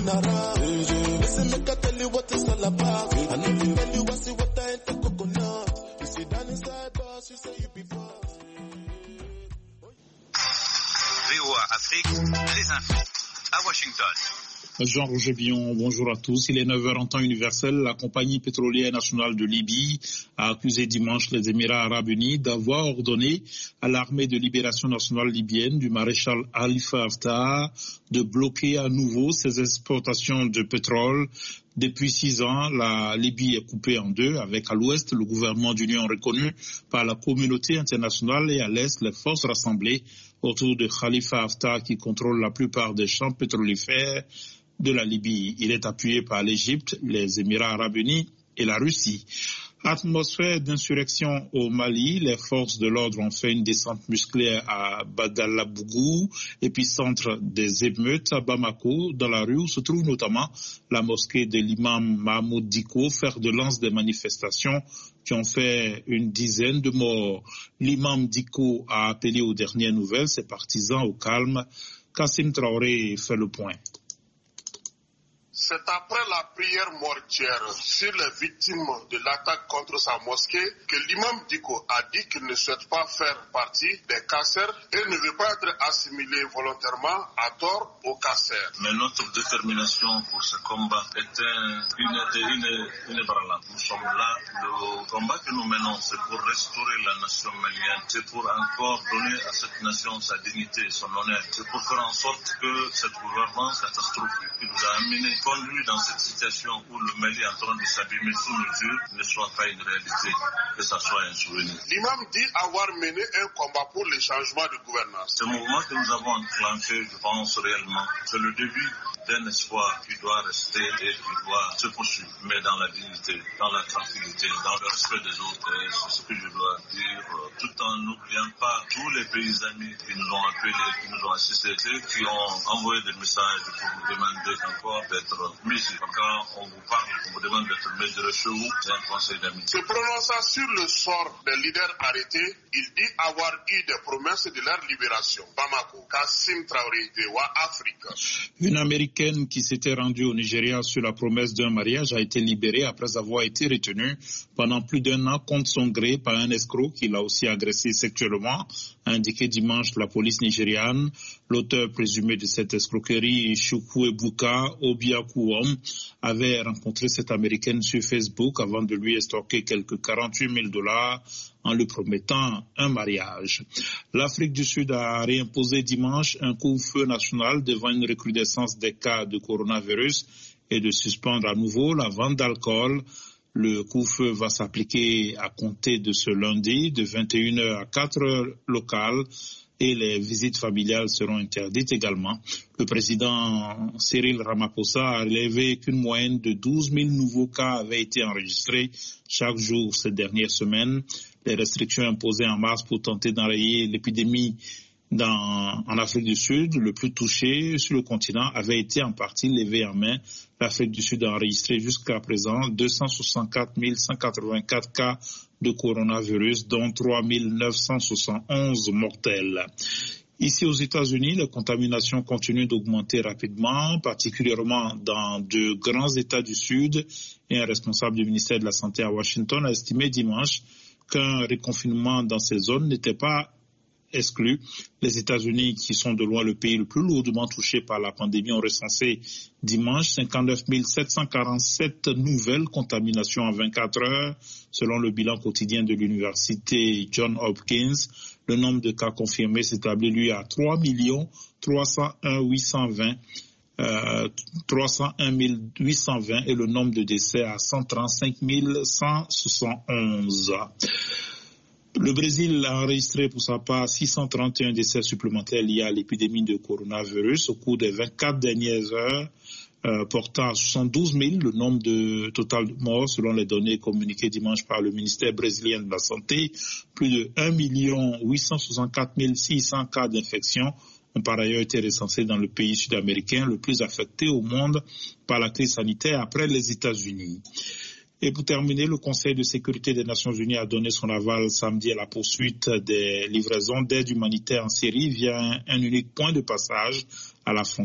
VOA Afrique, les infos à Washington. Jean-Roger Billon, bonjour à tous. Il est 9h en temps universel. La compagnie pétrolière nationale de Libye a accusé dimanche les Émirats arabes unis d'avoir ordonné à l'armée de libération nationale libyenne du maréchal Khalifa Haftar de bloquer à nouveau ses exportations de pétrole. Depuis 6 ans, la Libye est coupée en deux, avec à l'ouest le gouvernement d'union reconnu par la communauté internationale et à l'est les forces rassemblées autour de Khalifa Haftar qui contrôle la plupart des champs pétrolifères de la Libye. Il est appuyé par l'Égypte, les Émirats arabes unis et la Russie. Atmosphère d'insurrection au Mali, les forces de l'ordre ont fait une descente musclée à Badalabougou, épicentre des émeutes à Bamako, dans la rue où se trouve notamment la mosquée de l'imam Mahmoud Dicko, fer de lance des manifestations qui ont fait une dizaine de morts. L'imam Dicko a appelé aux dernières nouvelles ses partisans au calme. Kassim Traoré fait le point. C'est après la prière mortuaire sur les victimes de l'attaque contre sa mosquée que l'imam Dicko a dit qu'il ne souhaite pas faire partie des casseurs et ne veut pas être assimilé volontairement à tort aux casseurs. Mais notre détermination pour ce combat est inébranlable. Nous sommes là. Le combat que nous menons, c'est pour restaurer la nation malienne. C'est pour encore donner à cette nation sa dignité, son honneur. C'est pour faire en sorte que cette gouvernance catastrophique qui nous a amenés conduit dans cette situation où le Mali est en train de s'abîmer sous mesure ne soit pas une réalité, que ça soit un souvenir. L'imam dit avoir mené un combat pour le changement de gouvernance. Ce mouvement que nous avons enclenché, je pense réellement, c'est le début d'un espoir qui doit rester et qui doit se poursuivre, mais dans la dignité, dans la tranquillité, dans le respect des autres. Et c'est ce que je dois dire, tout en n'oubliant pas tous les pays amis qui nous ont appelés, qui nous ont assistés, qui ont envoyé des messages pour nous demander encore d'être mesurés. Quand on vous parle, on vous demande d'être mesurés chez vous, c'est un conseil d'amitié. Se prononçant sur le sort des leaders arrêtés, il dit avoir eu des promesses de leur libération. Bamako, Kassim Traoré, VOA Afrique. Une Américaine qui s'était rendue au Nigeria sur la promesse d'un mariage a été libérée après avoir été retenue pendant plus d'1 an contre son gré par un escroc qui l'a aussi agressé sexuellement, a indiqué dimanche la police nigériane. L'auteur présumé de cette escroquerie, Chukwuebuka Obiakuwom, avait rencontré cette Américaine sur Facebook avant de lui estorquer quelques $48,000 en lui promettant un mariage. L'Afrique du Sud a réimposé dimanche un couvre-feu national devant une recrudescence des cas de coronavirus et de suspendre à nouveau la vente d'alcool. Le couvre-feu va s'appliquer à compter de ce lundi de 21h à 4h locales et les visites familiales seront interdites également. Le président Cyril Ramaphosa a relevé qu'une moyenne de 12 000 nouveaux cas avaient été enregistrés chaque jour ces dernières semaines. Les restrictions imposées en mars pour tenter d'enrayer l'épidémie en Afrique du Sud, le plus touché sur le continent, avait été en partie levé en main. L'Afrique du Sud a enregistré jusqu'à présent 264 184 cas de coronavirus, dont 3 971 mortels. Ici aux États-Unis, les contaminations continuent d'augmenter rapidement, particulièrement dans de grands États du Sud. Et un responsable du ministère de la Santé à Washington a estimé dimanche qu'un reconfinement dans ces zones n'était pas exclu. Les États-Unis, qui sont de loin le pays le plus lourdement touché par la pandémie, ont recensé dimanche 59 747 nouvelles contaminations en 24 heures, selon le bilan quotidien de l'université Johns Hopkins. Le nombre de cas confirmés s'établit, lui, à 3 301 820 et le nombre de décès à 135 171. Le Brésil a enregistré pour sa part 631 décès supplémentaires liés à l'épidémie de coronavirus au cours des 24 dernières heures, portant à 72 000 le nombre total de morts selon les données communiquées dimanche par le ministère brésilien de la Santé. Plus de 1 864 600 cas d'infection ont par ailleurs été recensés dans le pays sud-américain le plus affecté au monde par la crise sanitaire après les États-Unis. Et pour terminer, le Conseil de sécurité des Nations Unies a donné son aval samedi à la poursuite des livraisons d'aide humanitaire en Syrie via un unique point de passage à la frontière.